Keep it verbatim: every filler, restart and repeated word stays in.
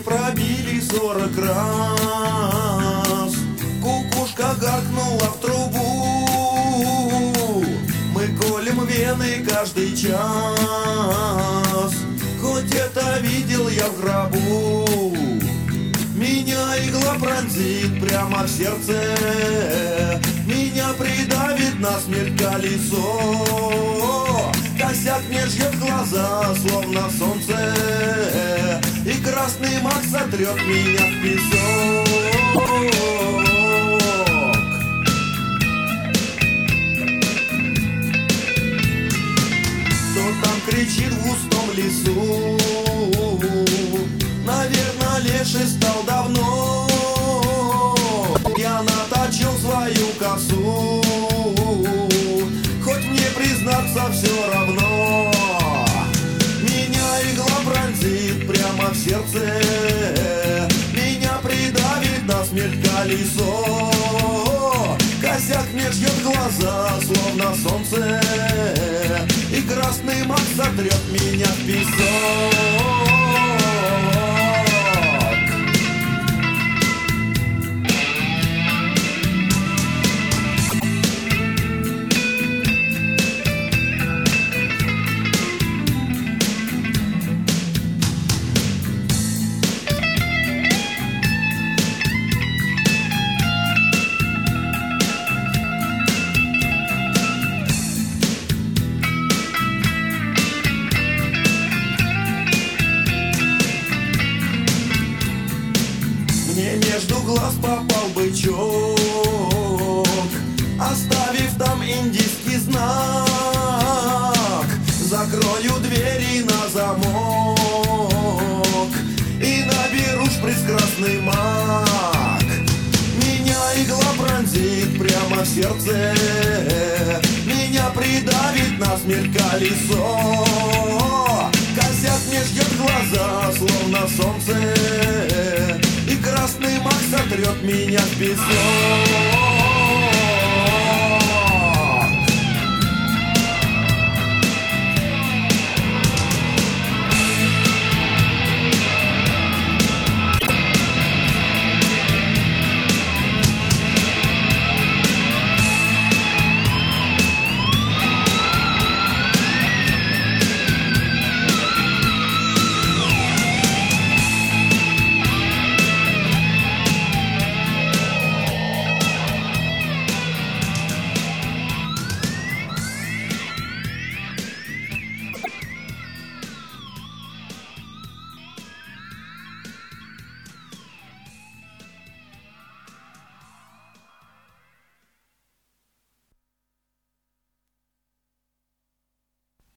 пробили сорок раз. Кукушка гаркнула в трубу. Мы колем вены каждый час. Хоть это видел я в гробу. Меня игла пронзит прямо в сердце. Меня придавит насмерть колесо. Косяк мне жжет глаза, словно солнце. И красный мак сотрет меня в песок. Кто там кричит в густом лесу? Наверное, леший стал давно. Я наточил свою косу. Хоть мне признаться все равно. Меня игла пронзит прямо в сердце. Меня придавит насмерть колесо. Косяк мне жжет глаза, словно солнце. И красный мак сотрет меня в песок. Мне между глаз попал бычок, оставив там индийский знак. Закрою двери на замок и наберу шприц красный мак. Меня игла пронзит прямо в сердце. Меня придавит насмерть колесо. Косяк мне ждет глаза, словно солнце. И красный мак сотрет меня в песок.